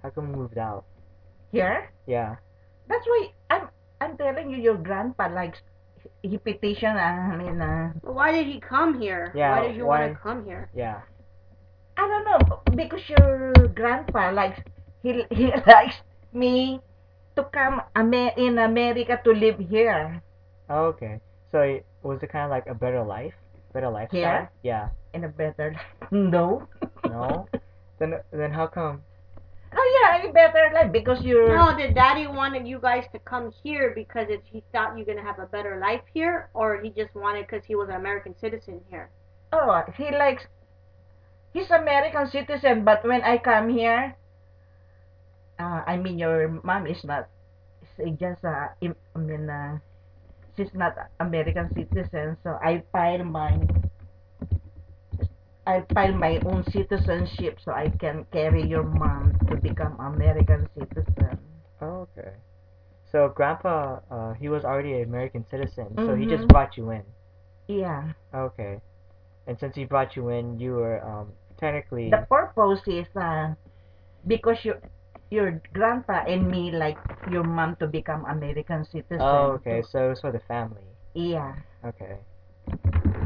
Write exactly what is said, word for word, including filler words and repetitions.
How come you moved out? Here. Yeah. That's why I'm I'm telling you, your grandpa likes he petition. I mean, uh, But why did he come here? Why Yeah. did you want to Why? come here? Yeah. I don't know because your grandpa likes he he likes me to come Amer- in America to live here. Oh, okay. So it- was it kind of like a better life, better lifestyle? Here Yeah. in a better life. No. No. Then then how come? Oh yeah, a better life because you're. No, did Daddy wanted you guys to come here because it, he thought you're gonna have a better life here, or he just wanted because he was an American citizen here? Oh, he likes he's American citizen, but when I come here, uh, I mean your mom is not. It's just uh, I mean uh, she's not American citizen, so I file my I file my own citizenship so I can carry your mom to become American citizen. Oh, okay. So grandpa, uh, he was already an American citizen, so he just Mm-hmm. brought you in. Yeah. Okay. And since he brought you in, you were um The technically. purpose is uh, because you your grandpa and me like your mom to become American Oh, citizen. okay. To So it was for the family. yeah. Okay.